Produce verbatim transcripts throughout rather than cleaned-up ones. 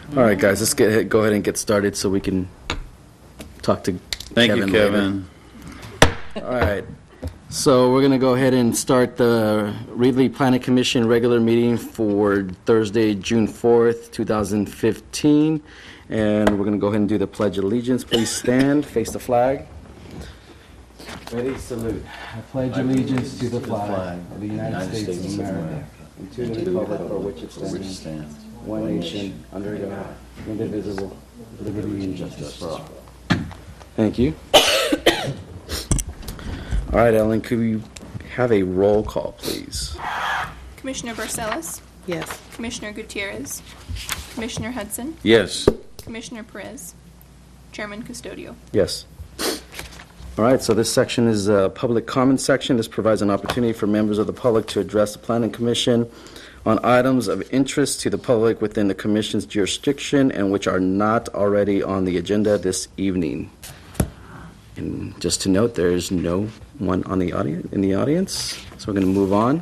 All right, guys, let's get go ahead and get started so we can talk to Thank Kevin you, Kevin. later. All right. So we're going to go ahead and start the Reedley Planning Commission regular meeting for Thursday, June fourth, two thousand fifteen. And we're going to go ahead and do the Pledge of Allegiance. Please stand, face the flag. Ready, salute. I pledge allegiance to the flag of the United States of America and to the republic for which it stands, one nation, under God, indivisible, with liberty and justice for all. Thank you. All right, Ellen, could we have a roll call, please? Commissioner Barcelos? Yes. Commissioner Gutierrez? Commissioner Hudson? Yes. Commissioner Perez? Chairman Custodio? Yes. All right, so this section is a public comment section. This provides an opportunity for members of the public to address the Planning Commission on items of interest to the public within the Commission's jurisdiction and which are not already on the agenda this evening. And just to note, there is no one on the audience in the audience, so we're going to move on.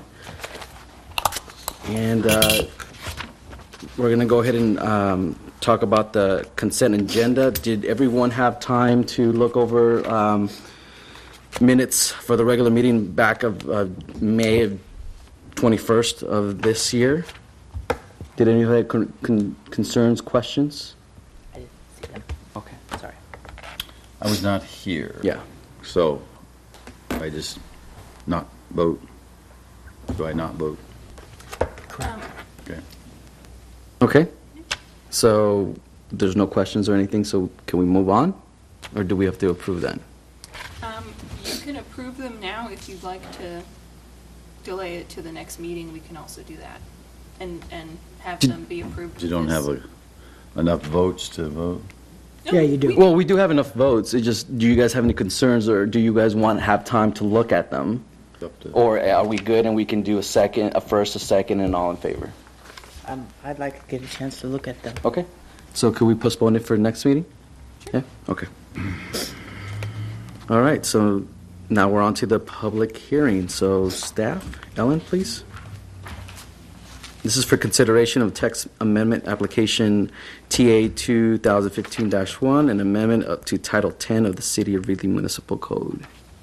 And uh, we're going to go ahead and um, talk about the consent agenda. Did everyone have time to look over um, minutes for the regular meeting back of uh, May of twenty-first of this year? Did anyone have con- con- concerns, questions? I didn't see them. Okay. Sorry. I was not here. Yeah. So I just not vote. Do I not vote? Um, Okay. Okay. So there's no questions or anything, so can we move on? Or do we have to approve that? um, you can approve them now. If you'd like to delay it to the next meeting, we can also do that and, and have them be approved. You don't have a, enough votes to vote? No, Yeah, you do. we- Well, we do have enough votes. It just, do you guys have any concerns, or do you guys want to have time to look at them? Up to- Or are we good and we can do a second, a first, a second, and all in favor? Um, I'd like to get a chance to look at them. Okay. So could we postpone it for next meeting? Yeah? Okay. All right, so now we're on to the public hearing. So staff, Ellen, please. This is for consideration of text amendment application T A two thousand fifteen dash one, an amendment up to Title ten of the City of Reedley Municipal Code.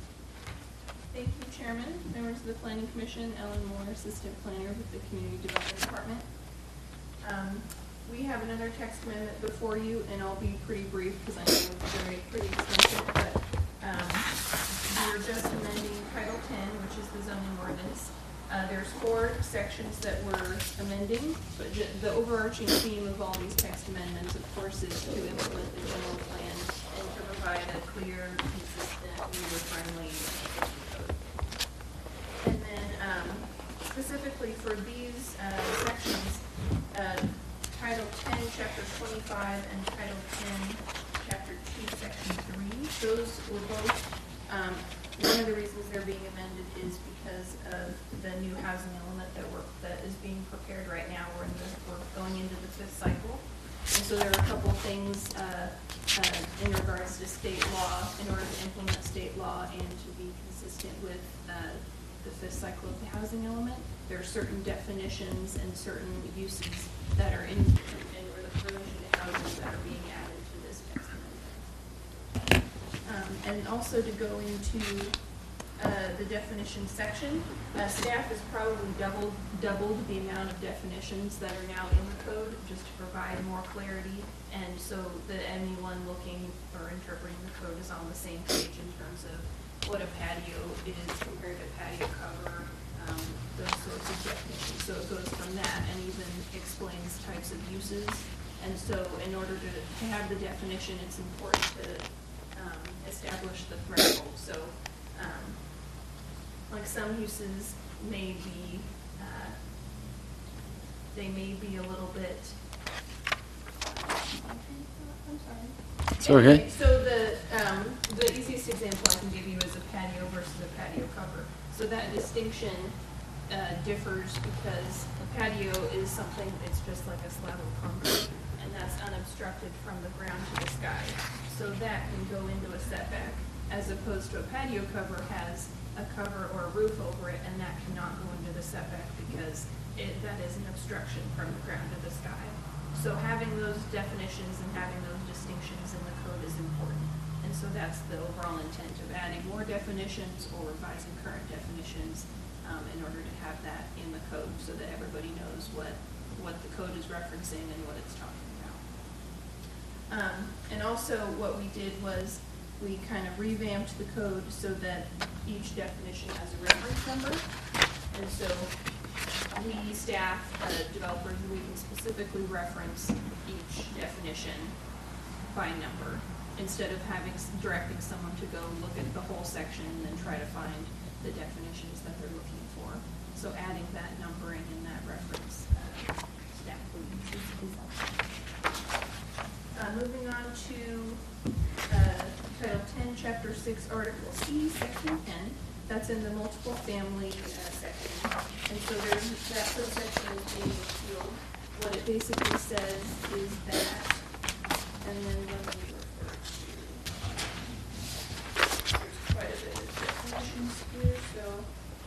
Thank you, Chairman. Members of the Planning Commission, Ellen Moore, Assistant Planner with the Community Development Department. Um, we have another text amendment before you, and I'll be pretty brief because I know it's very pretty extensive, but um, we're just amending Title ten, which is the zoning ordinance. Uh, there's four sections that we're amending, but ju- the overarching theme of all these text amendments, of course, is to implement the general plan and to provide a clear, consistent, user-friendly code. And then um, specifically for these uh, sections, uh, Title ten, Chapter twenty-five, and Title ten, Chapter two, Section three, those were both, um, one of the reasons they're being amended is because of the new housing element that we're, that is being prepared right now. We're in the, we're going into the fifth cycle. And so there are a couple things uh, uh, in regards to state law, in order to implement state law and to be consistent with uh, the fifth cycle of the housing element. There are certain definitions and certain uses that are in, in relation to housing that are being added to this text amendment. Um, and also to go into uh, the definition section, uh, staff has probably doubled doubled the amount of definitions that are now in the code, just to provide more clarity, and so that anyone looking or interpreting the code is on the same page in terms of what a patio is compared to patio cover, um, those sorts of definitions. So it goes from that and even explains types of uses. And so in order to, to have the definition, it's important to um, establish the threshold. So um, like some uses may be, uh, they may be a little bit, I'm sorry. It's okay. Anyway, so the, um, the easiest example I can give you is a patio versus a patio cover. So that distinction uh, differs because a patio is something, it's just like a slab of concrete, and that's unobstructed from the ground to the sky. So that can go into a setback, as opposed to a patio cover has a cover or a roof over it, and that cannot go into the setback because it, that is an obstruction from the ground to the sky. So having those definitions and having those distinctions in the code is important. And so that's the overall intent of adding more definitions or revising current definitions um, in order to have that in the code so that everybody knows what, what the code is referencing and what it's talking about. Um, and also what we did was we kind of revamped the code so that each definition has a reference number. And so we, staff, uh, developers, we can specifically reference each definition by number instead of having, directing someone to go look at the whole section and then try to find the definitions that they're looking for. So adding that numbering and that reference, uh, staff will use is helpful. Uh, moving on to uh, Title ten, Chapter six, Article C, Section ten. That's in the multiple family uh, section. And so there's that subsection is being repealed. What it basically says is that, and then let me refer to, there's quite a bit of definitions here, so.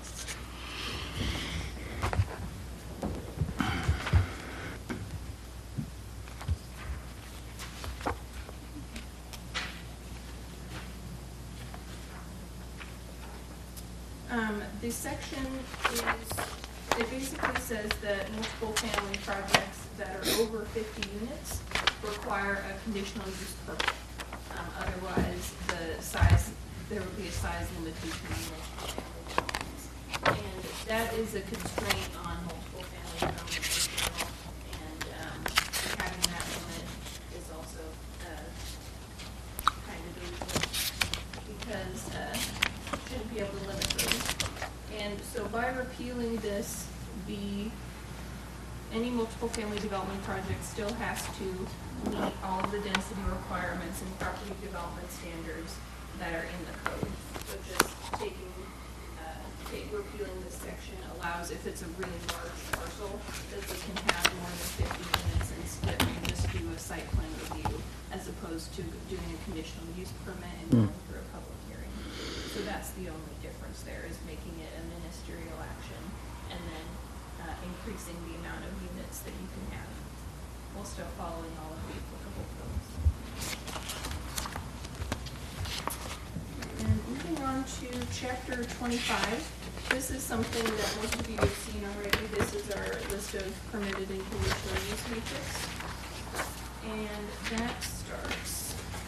Um, the section is, it basically says that multiple family projects that are over fifty units require a conditional use permit. Um, otherwise, the size, there would be a size limitation on multiple family developments. And that is a constraint on multiple family developments as well. And, um, having that limit is also, uh, kind of illegal because, uh, shouldn't be able to limit those. And so by repealing this, the, any multiple family development project still has to meet all of the density requirements and property development standards that are in the code. So just taking, uh, take, repealing this section allows, if it's a really large parcel, that they can have more than fifty units instead of just do a site plan review, as opposed to doing a conditional use permit and going through a public hearing. So that's the only difference there, is making it a ministerial action and then uh, increasing the amount of units that you can have while still following all of the applicable codes. And moving on to chapter twenty-five, this is something that most of you have seen already. This is our list of permitted and conditional use matrix. And that starts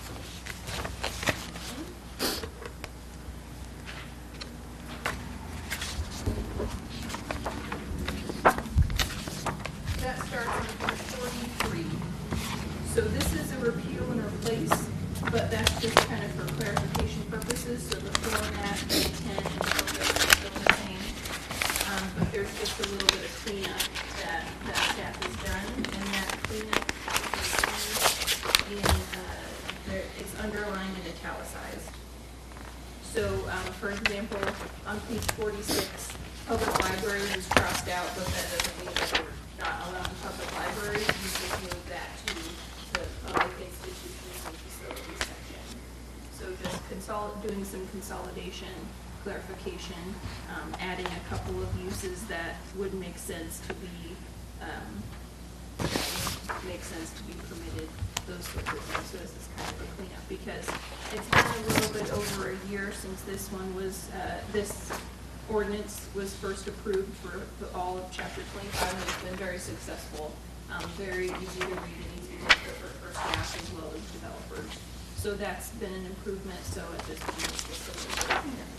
That starts on page forty-three. So this is a repeal and replace, but that's just kind of for clarification purposes. So the format, the intent, and purpose are still the same. Um, but there's just a little bit of cleanup that, that staff has done, and that cleanup is in, uh, there, it's underlined and italicized. So, um, for example, on page forty-six, public library is crossed out, but that doesn't mean that we're not allowing public libraries. You just move that to the public institutions and facilities section. So just consol, doing some consolidation, clarification, um, adding a couple of uses that would make sense to be, um, make sense to be permitted, those sorts of things. So this is kind of a cleanup because it's been a little bit over a year since this one was, uh, this ordinance was first approved for the, all of chapter twenty-five, and it's been very successful, um, very easy to read and easy to interpret for staff as well as developers. So that's been an improvement. So at this point, it's just a little bit of cleanup.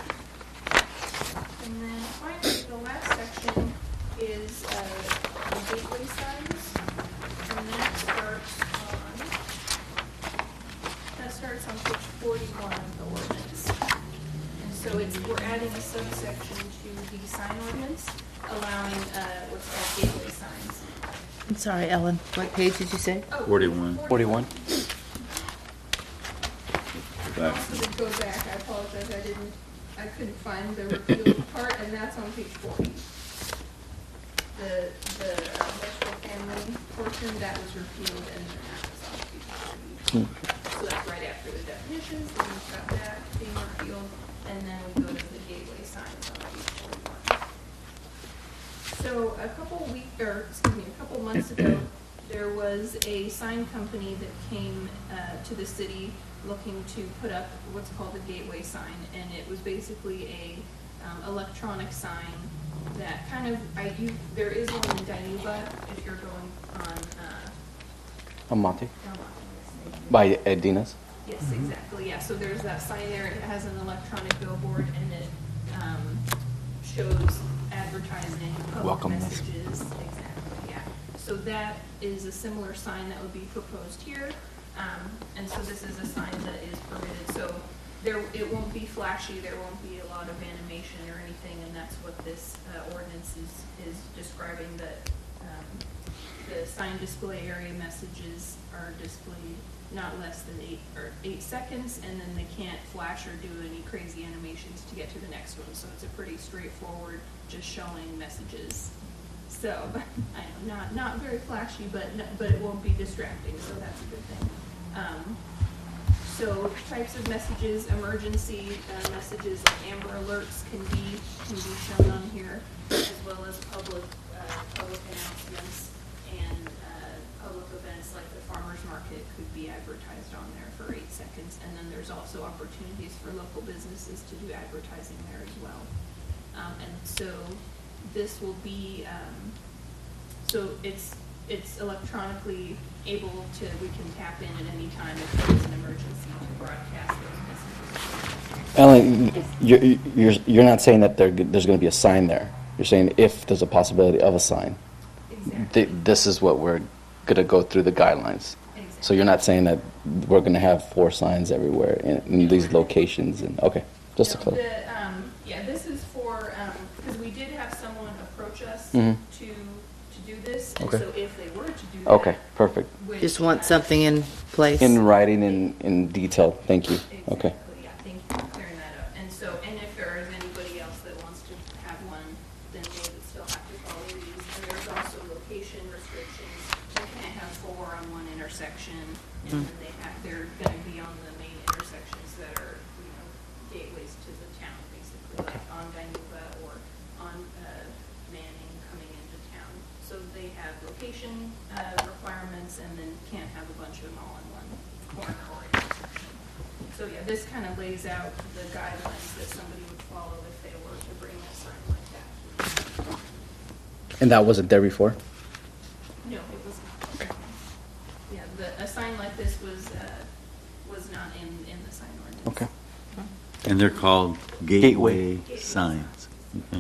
And then finally, the last section is uh, the gateway signs, and that starts on that starts on page forty-one of the ordinance. So it's, we're adding a subsection to the sign ordinance, allowing uh, what's called gateway signs. I'm sorry, Ellen. What page did you say? Oh, Forty-one. Forty-one? Back. Also to go back, I apologize, I didn't, I couldn't find the repealed part, and that's on page forty. The, the uh, vegetable family portion, that was repealed, and then that was on page forty. So that's right after the definitions, then we've got that being repealed, and then we go to the gateway signs on page forty-one. So a couple week, or excuse me, a couple months ago, there was a sign company that came uh, to the city looking to put up what's called a gateway sign, and it was basically a um, electronic sign that kind of, I, you, there is one in Dinuba if you're going on, uh, Amate. Del Monte, yes, thank you. By Edina's. Yes, exactly, yeah, so there's that sign there, it has an electronic billboard, and it, um, shows advertising, public Welcome message. messages, exactly, yeah. So that is a similar sign that would be proposed here, um, and so this is a sign that is permitted, so there, it won't be flashy, there won't be a lot of animation or anything, and that's what this, uh, ordinance is, is describing, that, um, the sign display area messages are displayed not less than eight, or eight seconds, and then they can't flash or do any crazy animations to get to the next one, so it's a pretty straightforward, just showing messages. So, I know, not, not very flashy, but, n- but it won't be distracting, so that's a good thing. Um, so types of messages, emergency uh, messages like Amber Alerts can be, can be shown on here, as well as public, uh, public announcements and uh, public events like the farmer's market could be advertised on there for eight seconds. And then there's also opportunities for local businesses to do advertising there as well. Um, and so this will be, um, so it's, it's electronically able to, we can tap in at any time if there's an emergency to broadcast those messages. Ellen, you're, you're, you're not saying that there, there's going to be a sign there. You're saying if there's a possibility of a sign. Exactly. Th- This is what we're going to go through the guidelines. Exactly. So you're not saying that we're going to have four signs everywhere in, in these locations. And okay, just to No, clarify. the, um, yeah, this is for, because we did have someone approach us Mhm. to, to do this. And Okay. so if they were to do that. Okay, perfect. which, Just want uh, something in place. In writing, in, in detail. Thank you. Okay. Exactly, yeah, thank you for clearing that up. And so, and if there is anybody else that wants to have one, then they would still have to follow these. And there's also location restrictions. You can't have four on one intersection, and then they have, they're gonna be on the main intersections that are, you know, gateways to the town, basically, like on Dinuba or on, uh, Manning coming into town. So they have location, uh, requirements, and then can't have a bunch of them all in one corner or intersection. So yeah, this kind of lays out the guidelines that somebody would follow if they were to bring a sign like that. And that wasn't there before? No, it was not. Yeah, the, a sign like this was, uh, was not in, in the sign ordinance. Okay. And they're called Gateway. gateway signs. Okay.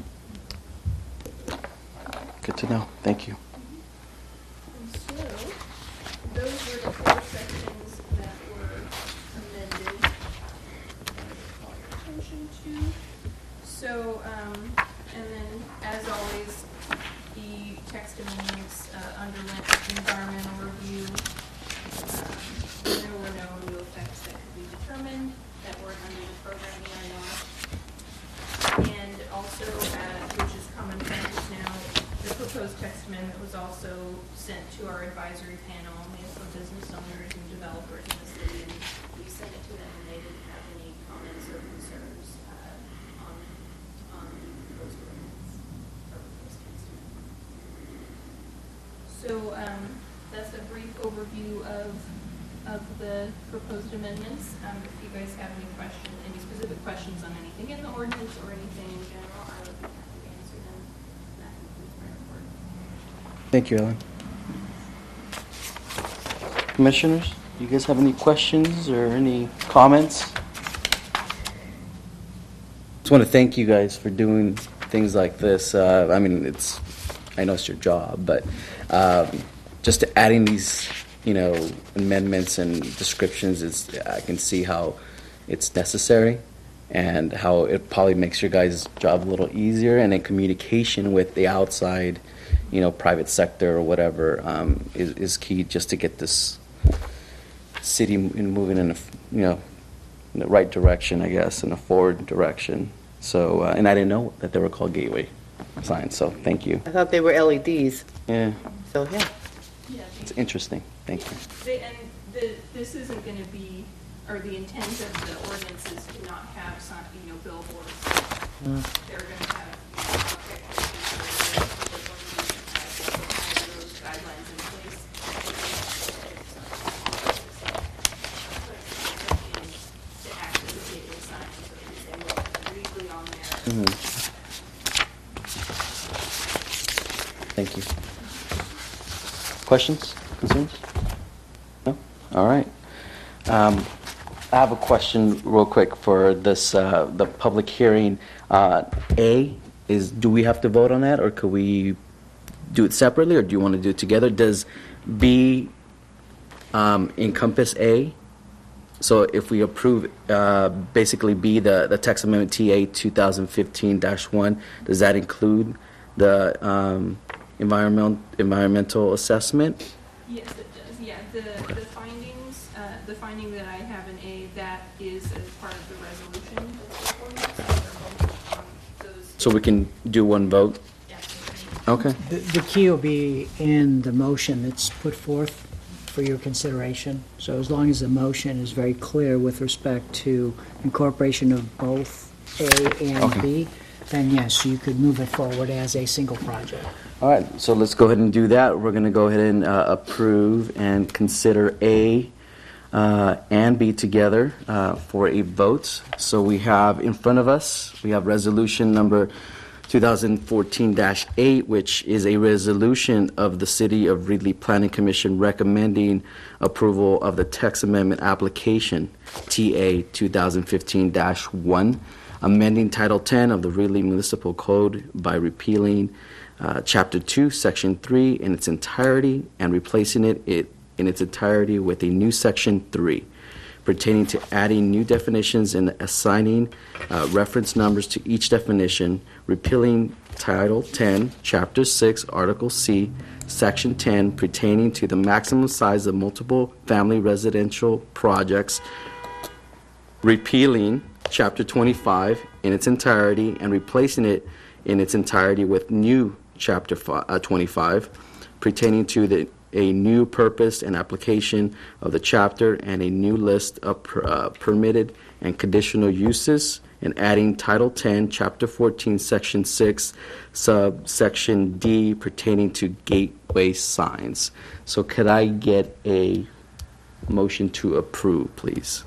Good to know. Thank you. And so, those were the four sections that were amended. Call your attention to. So, um, and then, as always, the text amendments uh, underwent environmental review. Um, There were no new effects that could be determined that weren't under the program E I R. And also, uh, which is common practice now, the proposed text amendment was also sent to our advisory panel, made for business owners and developers in the city, and we sent it to them, and they didn't have any comments or concerns uh, on, on those ordinance, or proposed text amendment. So, um, that's a brief overview of, of the proposed amendments. Um, if you guys have any questions, any specific questions on anything in the ordinance or anything in general, I would be happy to answer them. That concludes my report. Thank you, Ellen. Commissioners, do you guys have any questions or any comments? Just want to thank you guys for doing things like this. Uh, I mean, it's, I know it's your job, but um, just adding these, you know, amendments and descriptions is, I can see how it's necessary and how it probably makes your guys' job a little easier, and in communication with the outside, you know, private sector or whatever, um, is, is key just to get this city in- moving in a, f- you know, in the right direction, I guess, in a forward direction. So, uh, and I didn't know that they were called gateway signs, so thank you. I thought they were L E Ds, Yeah, so yeah. Yeah, it's interesting. Thank you. They, and the, this isn't gonna be, or the intent of the ordinance is to not have some, you know, billboards. They're gonna have, you know, object lessons, or they're going to have those guidelines in place. Thank you. Questions, concerns? No? All right. Um, I have a question real quick for this, uh, the public hearing. Uh, A is, do we have to vote on that, or could we do it separately, or do you want to do it together? Does B um, encompass A? So if we approve uh, basically B, the, the text amendment T A twenty fifteen dash one, does that include the um, environmental environmental assessment? Yes, it does, yeah, the, the findings, uh, the finding that I have in A, that is as part of the resolution that's before you, so they're both on those. So we can do one vote? Yeah. Okay. The, the key will be in the motion that's put forth for your consideration. So as long as the motion is very clear with respect to incorporation of both A and Okay. B, then yes, you could move it forward as a single project. All right, so let's go ahead and do that. We're going to go ahead and uh, approve and consider A uh, and B together uh, for a vote. So we have in front of us, we have resolution number twenty fourteen dash eight, which is a resolution of the City of Reedley Planning Commission recommending approval of the text amendment application T A twenty fifteen dash one, amending Title ten of the Reedley Municipal Code by repealing uh, Chapter two, Section three in its entirety and replacing it, it in its entirety with a new Section three pertaining to adding new definitions and assigning uh, reference numbers to each definition, repealing Title ten, Chapter six, Article C, Section ten pertaining to the maximum size of multiple family residential projects, repealing Chapter twenty-five in its entirety and replacing it in its entirety with new Chapter twenty-five pertaining to the a new purpose and application of the chapter and a new list of per, uh, permitted and conditional uses, and adding Title ten, Chapter fourteen, Section six, subsection D pertaining to gateway signs. So could I get a motion to approve, please?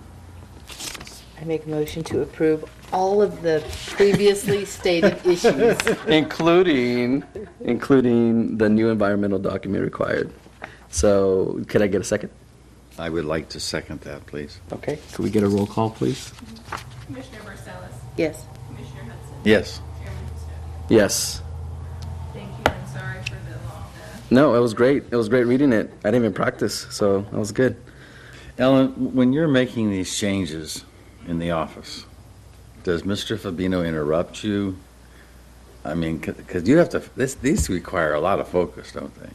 I make a motion to approve all of the previously stated issues. including including the new environmental document required. So could I get a second? I would like to second that, please. Okay. Could we get a roll call, please? Commissioner Marcellus, Yes. Commissioner Hudson. Yes. Chairman Custodio. Yes. Thank you, and sorry for the long, uh, No, it was great. It was great reading it. I didn't even practice, so that was good. Ellen, when you're making these changes in the office, does Mister Fabino interrupt you? I mean, because you have to, this, these require a lot of focus, don't they?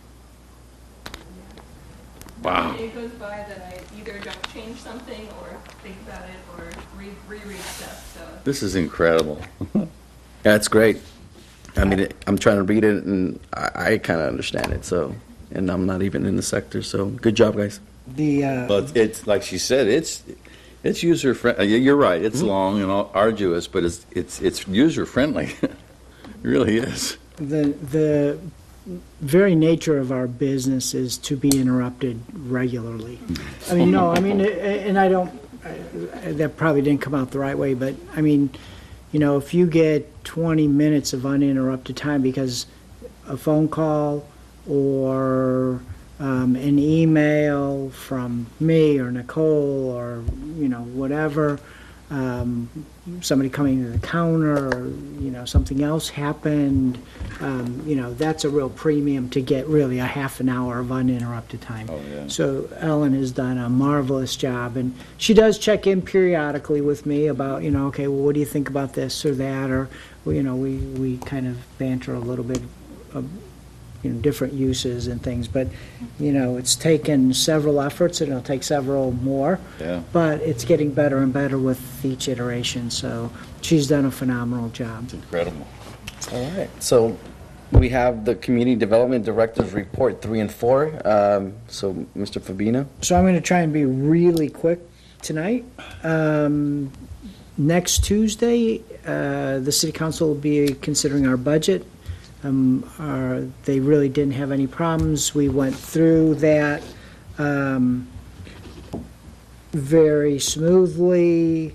Wow. it goes by that I either don't change something or think about it or re- reread stuff, so. This is incredible. Yeah, it's great. I mean, it, I'm trying to read it, and I, I kind of understand it, so, and I'm not even in the sector, so good job, guys. The, uh, But it's, like she said, it's, it's user friendly. You're right, it's long and all- arduous, but it's, it's, it's user friendly. It really is. the, the very nature of our business is to be interrupted regularly. I mean, no, I mean, and I don't, that probably didn't come out the right way, but I mean, you know, if you get twenty minutes of uninterrupted time because a phone call or um, an email from me or Nicole or, you know, whatever, um, somebody coming to the counter or, you know, something else happened, um, you know, that's a real premium to get really a half an hour of uninterrupted time. Oh, yeah. So Ellen has done a marvelous job, and she does check in periodically with me about, you know, okay, well, what do you think about this or that, or, well, you know, we, we kind of banter a little bit of, you know, different uses and things, but, you know, it's taken several efforts, and it'll take several more, Yeah. but it's getting better and better with each iteration, so she's done a phenomenal job. It's incredible. All right. So we have the Community Development Director's Report three and four. Um, so, Mister Fabino? So I'm going to try and be really quick tonight. Um, next Tuesday, uh, the City Council will be considering our budget. Um, our, they really didn't have any problems. We went through that um, very smoothly,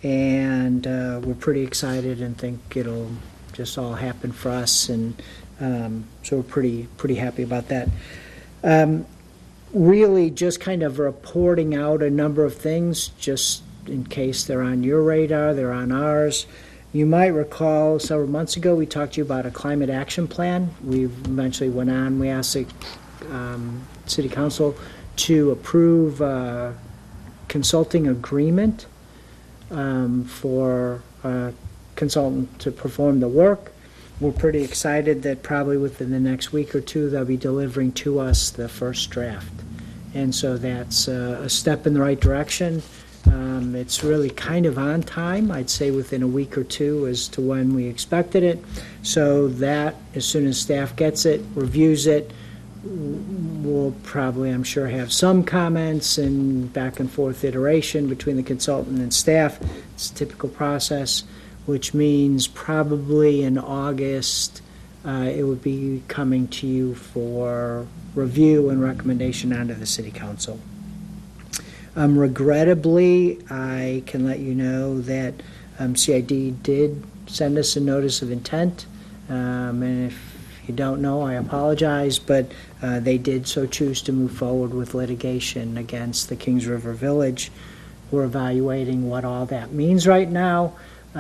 and uh, we're pretty excited and think it'll just all happen for us, and um, so we're pretty pretty happy about that. Um, really, just kind of reporting out a number of things, just in case they're on your radar, they're on ours. You might recall several months ago we talked to you about a climate action plan. We eventually went on. We asked the um, City Council to approve a consulting agreement um, for a consultant to perform the work. We're pretty excited that probably within the next week or two they'll be delivering to us the first draft. And so that's uh, a step in the right direction. Um, it's really kind of on time, I'd say within a week or two as to when we expected it. So that, as soon as staff gets it, reviews it, we'll probably, I'm sure, have some comments and back and forth iteration between the consultant and staff. It's a typical process, which means probably in August uh, it would be coming to you for review and recommendation onto the City Council. Um, regrettably, I can let you know that um, C I D did send us a notice of intent, um, and if you don't know, I apologize, but uh, they did so choose to move forward with litigation against the Kings River Village. We're evaluating what all that means right now.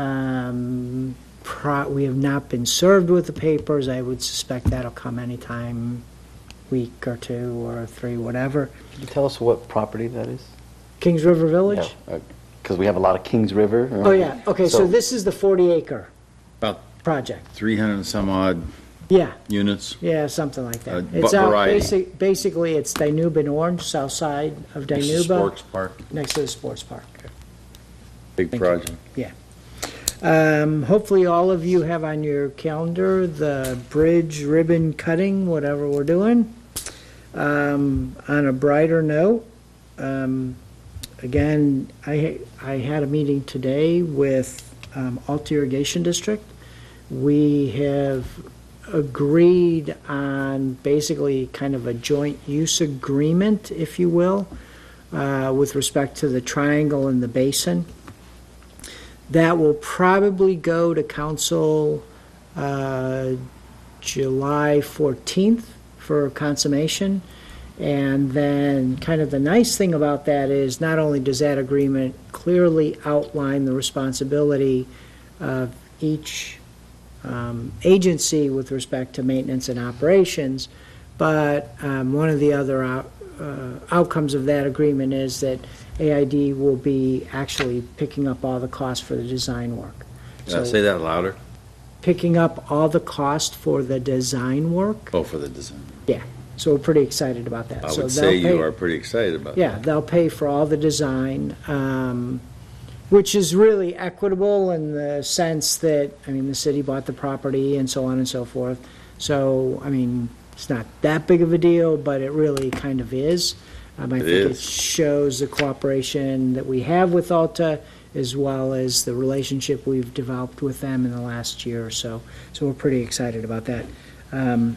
Um, pro- we have not been served with the papers. I would suspect that'll come anytime, week or two or three, whatever. Can you tell us what property that is? Kings River Village? Because we have a lot of Kings River. Oh, yeah. Okay, so this is the forty acre About project. three hundred and some odd Yeah, units. yeah, something like that. Uh, It's but out, variety. basic, basically, it's Dinuba and Orange, south side of This is Dinuba, Sports Park, next to the sports park. big Thank you. project. Um, hopefully all of you have on your calendar the bridge ribbon cutting, whatever we're doing. Um, on a brighter note, um, again, I, I had a meeting today with um, Alta Irrigation District. We have agreed on basically kind of a joint use agreement, if you will, uh, with respect to the triangle and the basin. That will probably go to council uh, July fourteenth for consummation. And then kind of the nice thing about that is not only does that agreement clearly outline the responsibility of each um, agency with respect to maintenance and operations, but um, one of the other out, uh, outcomes of that agreement is that A I D will be actually picking up all the costs for the design work. Did I say that louder? Picking up all the cost for the design work. Oh, for the design. Yeah, so we're pretty excited about that. I So would they'll say you pay- are pretty excited about that. Yeah, they'll pay for all the design, um, which is really equitable in the sense that, I mean, the city bought the property and so on and so forth. So, I mean, it's not that big of a deal, but it really kind of is. Um, I It think it is. shows the cooperation that we have with Alta, as well as the relationship we've developed with them in the last year or so. So we're pretty excited about that. Um,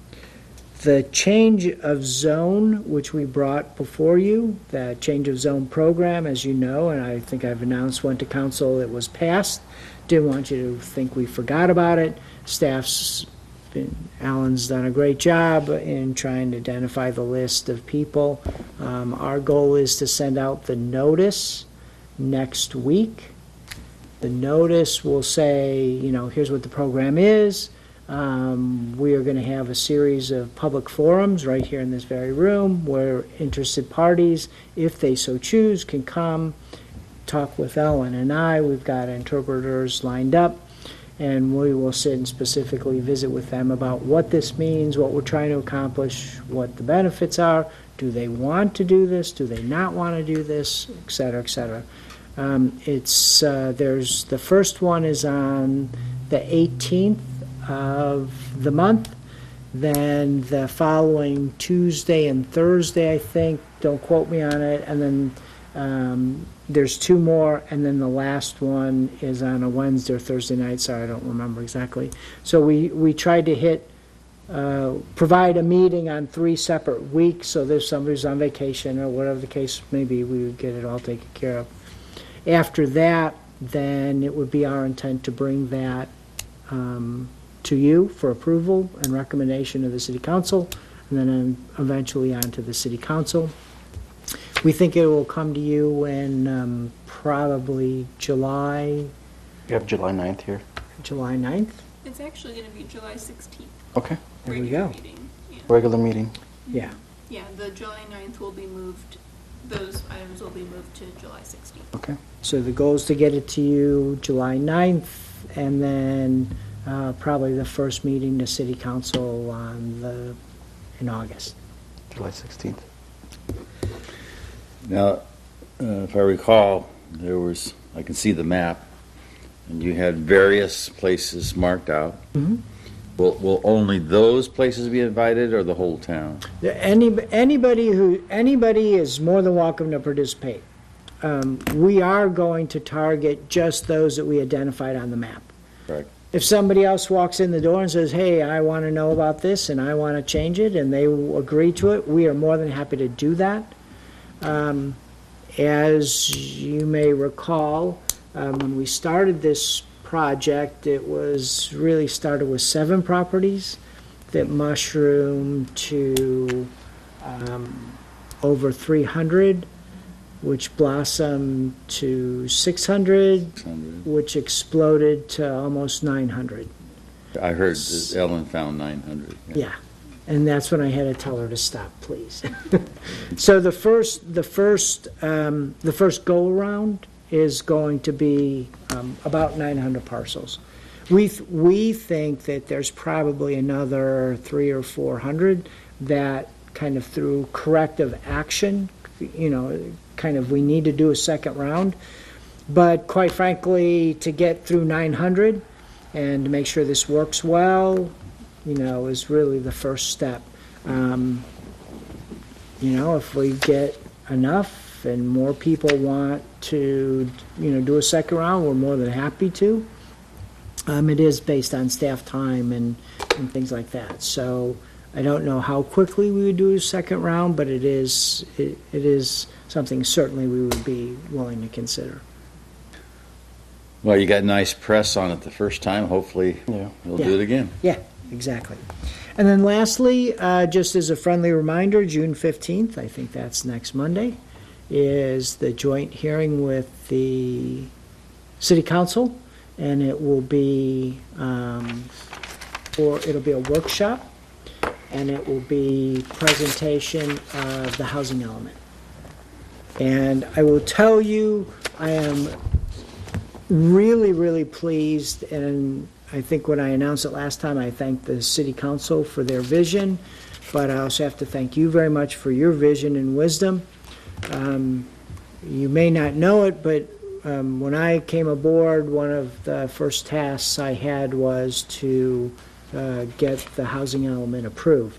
The change of zone, which we brought before you, the change of zone program, as you know, and I think I've announced, went to council, it was passed. Didn't want you to think we forgot about it. Staff's been, Alan's done a great job in trying to identify the list of people. Um, our goal is to send out the notice next week. The notice will say, you know, here's what the program is. Um, we are going to have a series of public forums right here in this very room where interested parties, if they so choose, can come talk with Ellen and I. We've got interpreters lined up, and we will sit and specifically visit with them about what this means, what we're trying to accomplish, what the benefits are. Do they want to do this? Do they not want to do this? Et cetera, et cetera. Um, it's uh, there's the first one is on the eighteenth of the month. Then the following Tuesday and Thursday, I think, don't quote me on it, and then um, there's two more, and then the last one is on a Wednesday or Thursday night. Sorry, I don't remember exactly. So we, we tried to hit, uh, provide a meeting on three separate weeks, so if somebody's on vacation or whatever the case may be, we would get it all taken care of. After that, then it would be our intent to bring that um, to you for approval and recommendation of the city council, and then um, eventually on to the city council. We think it will come to you in um, probably July, You have July ninth here. July ninth. It's actually gonna be July sixteenth. Okay. There we regular go. meeting. Yeah. Regular meeting. Yeah. Yeah, the July ninth will be moved, those items will be moved to July sixteenth. Okay. So the goal is to get it to you July ninth, and then uh, probably the first meeting to city council on the, in August. July sixteenth. Now, uh, if I recall, there was, I can see the map, and you had various places marked out. Mhm. Will, will only those places be invited, or the whole town? Any, anybody who, anybody is more than welcome to participate. Um, We are going to target just those that we identified on the map. Correct. If somebody else walks in the door and says, hey, I want to know about this and I want to change it, and they agree to it, we are more than happy to do that. Um, As you may recall, um, when we started this project, it was really started with seven properties that mushroomed to um, over three hundred, which blossomed to six hundred, six hundred. which exploded to almost nine hundred. I heard that Ellen found nine hundred. Yeah, and that's when I had to tell her to stop, please. So the first, the first, um, the first go-around is going to be um, about nine hundred parcels. We, th- we think that there's probably another three or four hundred that kind of through corrective action, you know, kind of we need to do a second round. But quite frankly, to get through nine hundred and to make sure this works well, you know, is really the first step. Um, you know, if we get enough and more people want to, you know, do a second round, we're more than happy to. Um, it is based on staff time and, and things like that. So I don't know how quickly we would do a second round, but it is, it, it is something certainly we would be willing to consider. Well, you got nice press on it the first time. Hopefully, Yeah. we'll do Yeah. it again. Yeah, exactly. And then lastly, uh, just as a friendly reminder, June fifteenth, I think that's next Monday, is the joint hearing with the city council, and it will be, um, or it'll be a workshop, and it will be presentation of the housing element. And I will tell you, I am really, really pleased, and I think when I announced it last time, I thanked the city council for their vision, but I also have to thank you very much for your vision and wisdom. Um, you may not know it, but um, when I came aboard, one of the first tasks I had was to uh, get the housing element approved.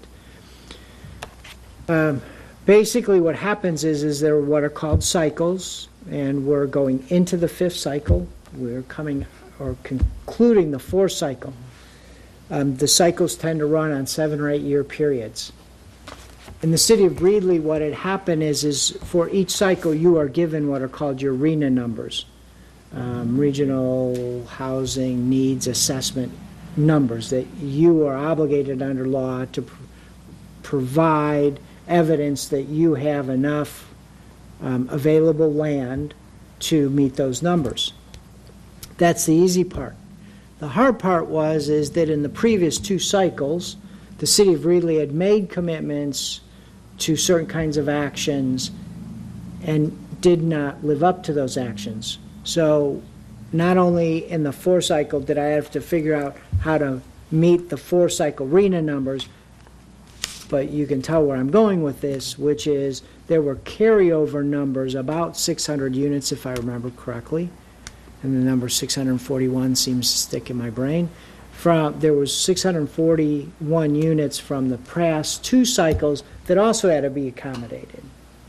Um, basically, what happens is, is there are what are called cycles, and we're going into the fifth cycle. We're coming or concluding the fourth cycle. Um, the cycles tend to run on seven or eight year periods. In the city of Greeley, what had happened is, is for each cycle you are given what are called your R E N A numbers, um, Regional Housing Needs Assessment numbers, that you are obligated under law to pr- provide evidence that you have enough um, available land to meet those numbers. That's the easy part. The hard part was is that in the previous two cycles, the city of Reedley had made commitments to certain kinds of actions and did not live up to those actions. So not only in the fourth cycle did I have to figure out how to meet the fourth cycle R E N A numbers, but you can tell where I'm going with this, which is there were carryover numbers, about six hundred units if I remember correctly, and the number six hundred forty-one seems to stick in my brain. From, there was six hundred forty-one units from the past two cycles that also had to be accommodated.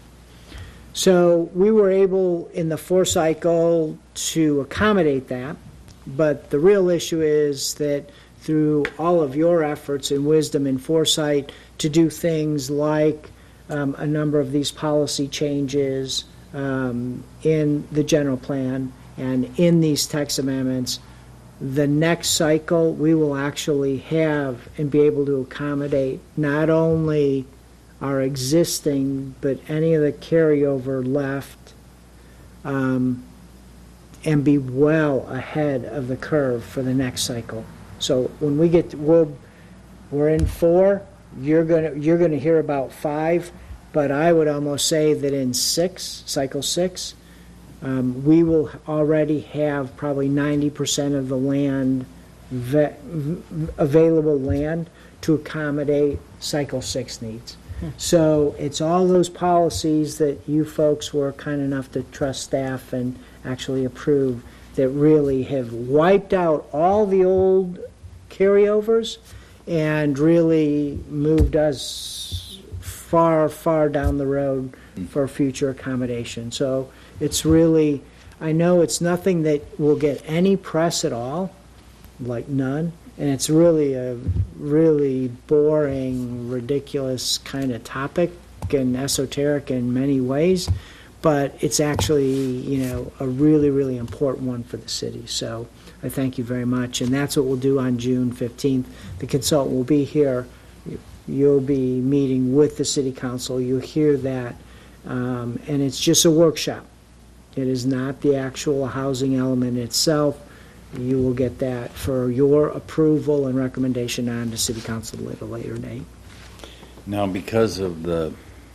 So we were able in the fourth cycle to accommodate that, but the real issue is that through all of your efforts and wisdom and foresight to do things like um, a number of these policy changes um, in the general plan And in these text amendments, the next cycle, we will actually have and be able to accommodate not only our existing, but any of the carryover left, um, and be well ahead of the curve for the next cycle. So when we get, to, we'll, we're in four, you're gonna, you're gonna hear about five, but I would almost say that in six, cycle six, um, we will already have probably ninety percent of the land, ve- v- available land to accommodate cycle six needs. So it's all those policies that you folks were kind enough to trust staff and actually approve that really have wiped out all the old carryovers and really moved us far, far down the road for future accommodation. So it's really, I know it's nothing that will get any press at all, like none. And it's really a really boring, ridiculous kind of topic and esoteric in many ways, but it's actually, you know, a really, really important one for the city. So I thank you very much, and that's what we'll do on June fifteenth. The consultant will be here. You'll be meeting with the city council. You'll hear that, um, and it's just a workshop. It is not the actual housing element itself. You will get that for your approval and recommendation on to City Council at a later date. Now, because of the,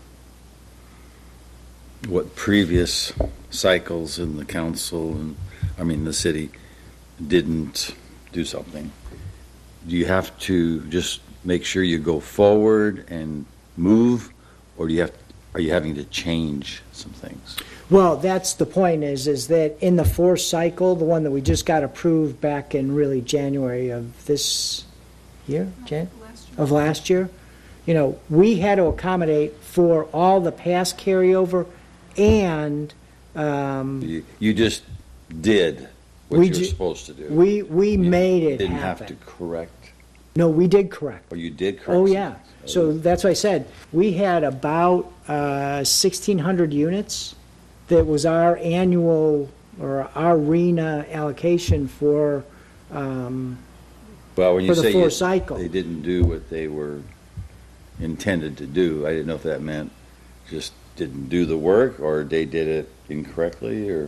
what previous cycles in the council and, I mean, the city didn't do something, do you have to just make sure you go forward and move, or do you have, are you having to change some things? Well, that's the point is, is that in the fourth cycle, the one that we just got approved back in really January of this year, Jan? Last year. Of last year, you know, we had to accommodate for all the past carryover and, um, You, you just did what We you were ju- supposed to do. we, we You made it Didn't happen. have to correct, No, we did correct. or you did correct. Oh, some yeah. things. So that's what I said. We had about uh, sixteen hundred units that was our annual, or our R E N A allocation for, um, Well, when you for the say fourth you- cycle. they didn't do what they were intended to do, I didn't know if that meant just didn't do the work, or they did it incorrectly, or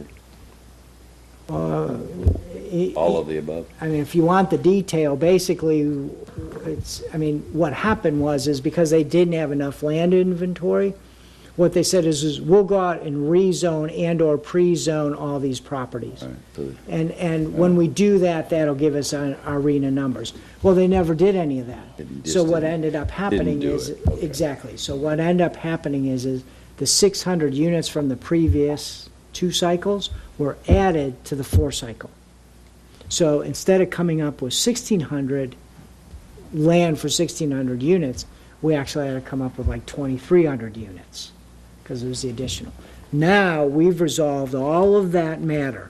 uh, all of the above. I mean, if you want the detail, basically, it's, I mean, what happened was, is because they didn't have enough land inventory, what they said is, is we'll go out and rezone and/or pre-zone all these properties. All right, so And, and when we do that, that'll give us our our R E N A numbers. Well, they never did any of that. Didn't- So just what didn't- ended up happening do is, it. Okay. exactly, so what ended up happening is, is the six hundred units from the previous two cycles were added to the four cycle. So instead of coming up with sixteen hundred land for sixteen hundred units, we actually had to come up with like twenty-three hundred units, because it was the additional. Now, we've resolved all of that matter.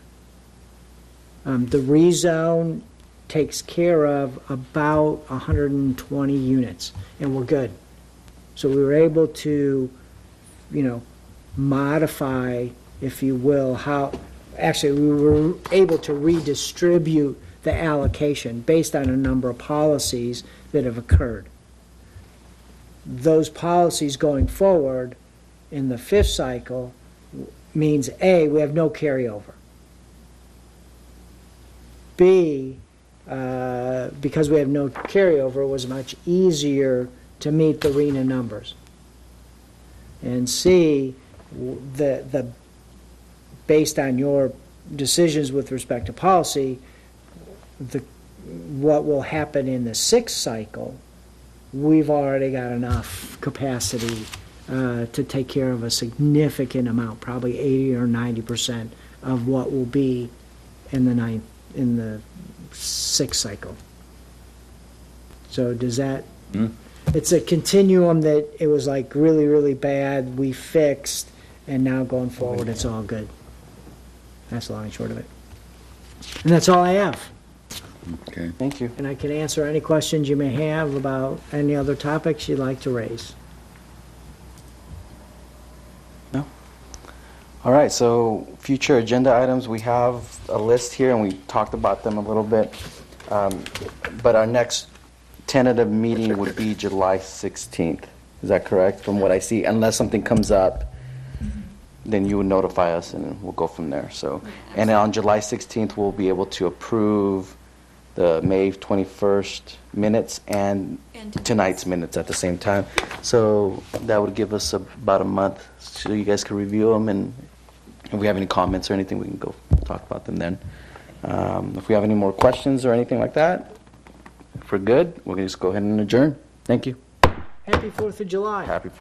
Um, the rezone takes care of about one hundred twenty units, and we're good. So we were able to, you know, modify, if you will, how, actually, we were able to redistribute the allocation based on a number of policies that have occurred. Those policies going forward in the fifth cycle means, A, we have no carryover. B, uh, because we have no carryover, it was much easier to meet the R E N A numbers. And C, w- the, the, based on your decisions with respect to policy, the, what will happen in the sixth cycle, we've already got enough capacity uh, to take care of a significant amount, probably eighty or ninety percent of what will be in the ninth, in the sixth cycle. So does that, Hmm. it's a continuum that it was like really, really bad, we fixed, and now going forward, it's all good. That's the long and short of it. And that's all I have. Okay. Thank you. And I can answer any questions you may have about any other topics you'd like to raise. All right, so future agenda items, we have a list here, and we talked about them a little bit. Um, But our next tentative meeting would be July sixteenth. Is that correct, from what I see? Unless something comes up, then you would notify us, and we'll go from there, so. And then on July sixteenth, we'll be able to approve the May twenty-first minutes and And tonight's. tonight's minutes at the same time. So that would give us about a month, so you guys can review them, and if we have any comments or anything, we can go talk about them then. Um, If we have any more questions or anything like that, if we're good, we're going to just go ahead and adjourn. Thank you. Happy Fourth of July. Happy